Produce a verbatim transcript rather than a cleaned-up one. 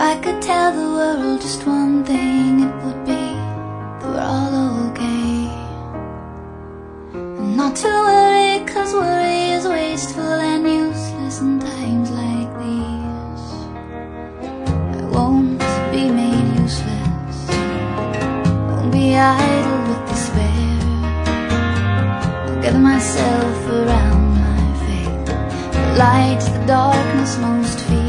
I could tell the world just one thing, it would be that we're all okay. And not to worry, cause worry is wasteful and useless in times like these. I won't be made useless, won't be idle with despair. I'll gather myself around my faith, the light the darkness most fears.